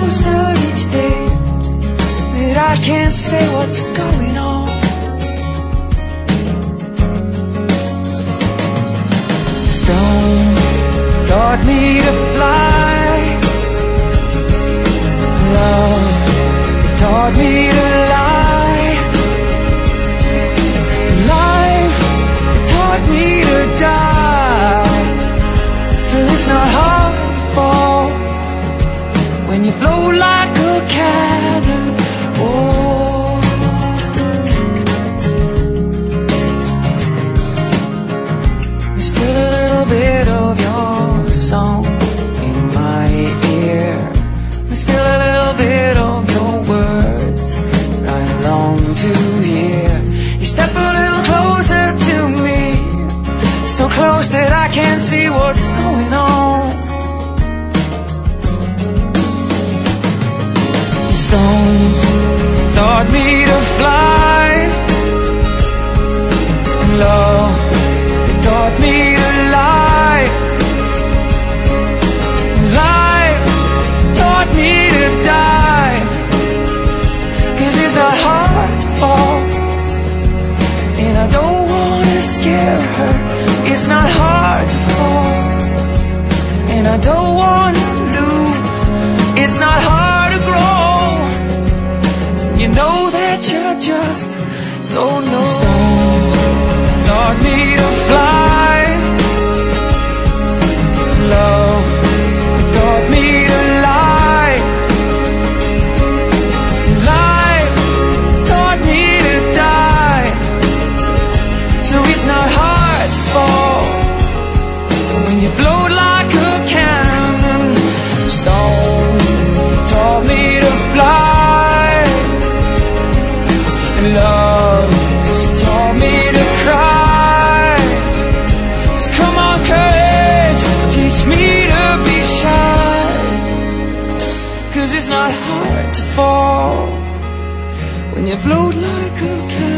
closer each day that I can't say what's going on. Stones taught me to fly. Love taught me to lie. Life taught me to die. Till it's not hard to fall when you blow like a cannon. Oh, there's still a little bit of your song in my ear. There's still a little bit of your words that I long to hear. You step a little closer to me, so close that I can't see what's going on. The stones taught me to fly, and love taught me to lie. Life taught me to die, 'cause it's not hard to fall, and I don't wanna scare her. It's not hard to fall, and I don't wanna lose. It's not hard to grow. You know that you just don't know. Stones taught me to fly. Love taught me to lie. Life taught me to die. So it's not hard to fall when you blow like a cannon. Stones taught me to fly, and love just taught me to cry. So come on, courage, teach me to be shy, 'cause it's not hard to fall when you float like a cannon.